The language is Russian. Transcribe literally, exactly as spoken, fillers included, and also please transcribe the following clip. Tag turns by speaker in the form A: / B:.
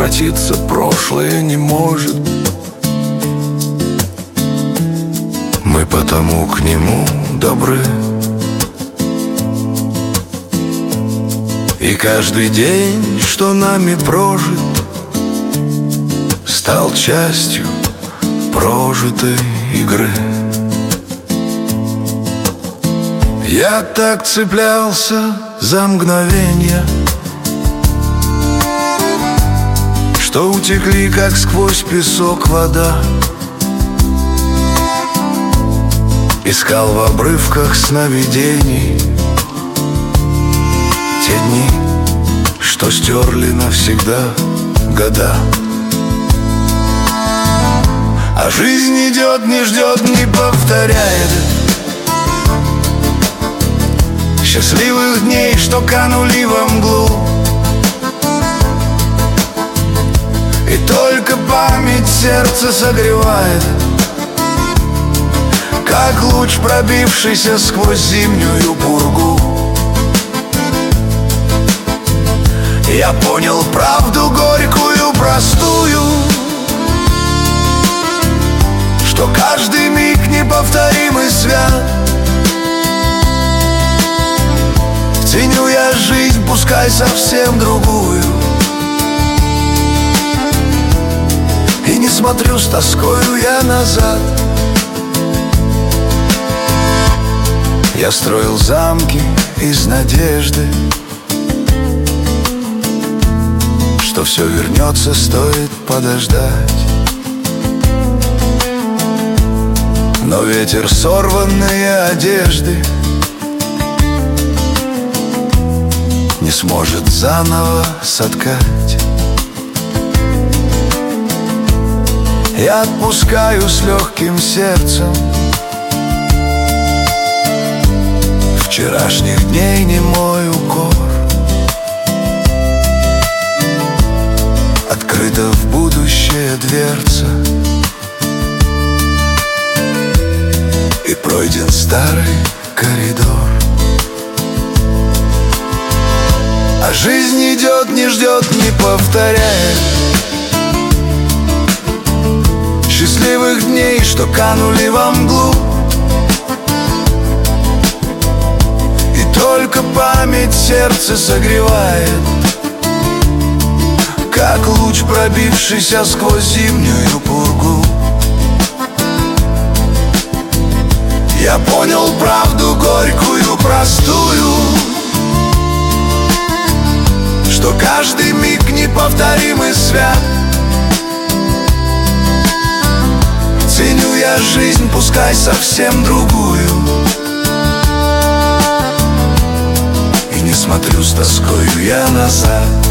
A: возвратиться прошлое не может. Мы потому к нему добры. И каждый день, что нами прожит, стал частью прожитой игры. Я так цеплялся за мгновенья, что утекли, как сквозь песок вода. Искал в обрывках сновидений те дни, что стерли навсегда года. А жизнь идет, не ждет, не повторяет счастливых дней, что канули во мглу. И только память сердце согревает, как луч, пробившийся сквозь зимнюю пургу. Я понял правду горькую, простую, что каждый миг неповторимый свят. Ценю я жизнь, пускай совсем другую, и не смотрю с тоскою я назад. Я строил замки из надежды, что все вернется, стоит подождать. Но ветер сорванные одежды не сможет заново соткать. Я отпускаю с легким сердцем вчерашних дней немой укор. Открыта в будущее дверца, и пройден старый коридор. А жизнь идет, не ждет, не повторяет счастливых дней, что канули во мглу. И только память сердце согревает, как луч, пробившийся сквозь зимнюю пургу. Я понял правду горькую, простую, что каждый миг неповторимый свят. Ценю я жизнь, пускай совсем другую, и не смотрю с тоскою я назад.